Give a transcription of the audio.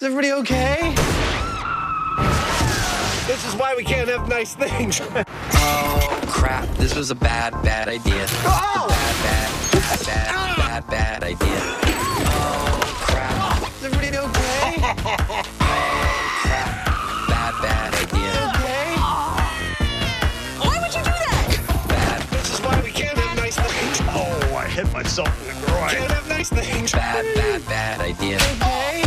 Is everybody okay? This is why we can't have nice things. Oh, crap. This was a bad idea. Oh! Bad idea. Oh, crap. Is everybody okay? Bad idea. Okay? Why would you do that? This is why we can't have nice things. Oh, I hit myself in the groin. Can't have nice things. Bad idea. Okay?